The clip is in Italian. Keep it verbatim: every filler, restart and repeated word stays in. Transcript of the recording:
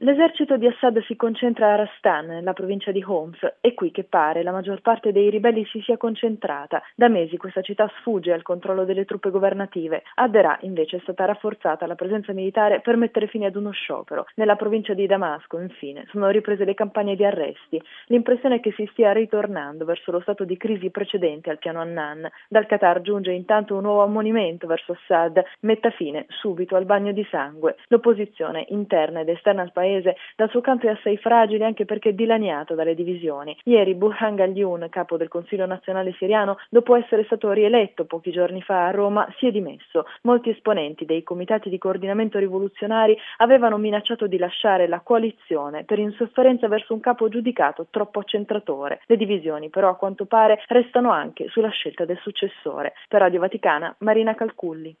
L'esercito di Assad si concentra a Rastan, nella provincia di Homs. È qui che pare la maggior parte dei ribelli si sia concentrata. Da mesi questa città sfugge al controllo delle truppe governative. A Deraa invece è stata rafforzata la presenza militare per mettere fine ad uno sciopero. Nella provincia di Damasco, infine, sono riprese le campagne di arresti. L'impressione è che si stia ritornando verso lo stato di crisi precedente al piano Annan. Dal Qatar giunge intanto un nuovo ammonimento verso Assad: metta fine subito al bagno di sangue. L'opposizione interna ed esterna al paese dal suo canto è assai fragile, anche perché dilaniato dalle divisioni. Ieri Burhan Ghaliun, capo del Consiglio nazionale siriano, dopo essere stato rieletto pochi giorni fa a Roma, si è dimesso. Molti esponenti dei comitati di coordinamento rivoluzionari avevano minacciato di lasciare la coalizione per insofferenza verso un capo giudicato troppo accentratore. Le divisioni però a quanto pare restano anche sulla scelta del successore. Per Radio Vaticana, Marina Calculli.